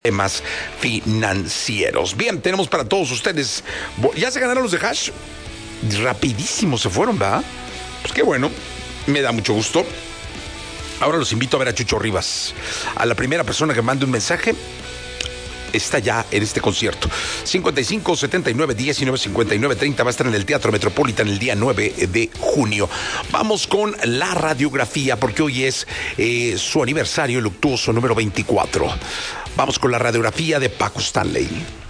temas financieros. Bien, tenemos para todos ustedes. ¿Ya se ganaron los de Hash? Rapidísimo se fueron, ¿verdad? Pues qué bueno, me da mucho gusto. Ahora los invito a ver a Chucho Rivas. A la primera persona que mande un mensaje está ya en este concierto. 55 79 19 59 30 va a estar en el Teatro Metropolitan el día 9 de junio. Vamos con la radiografía porque hoy es su aniversario luctuoso número 24. Vamos con la radiografía de Paco Stanley.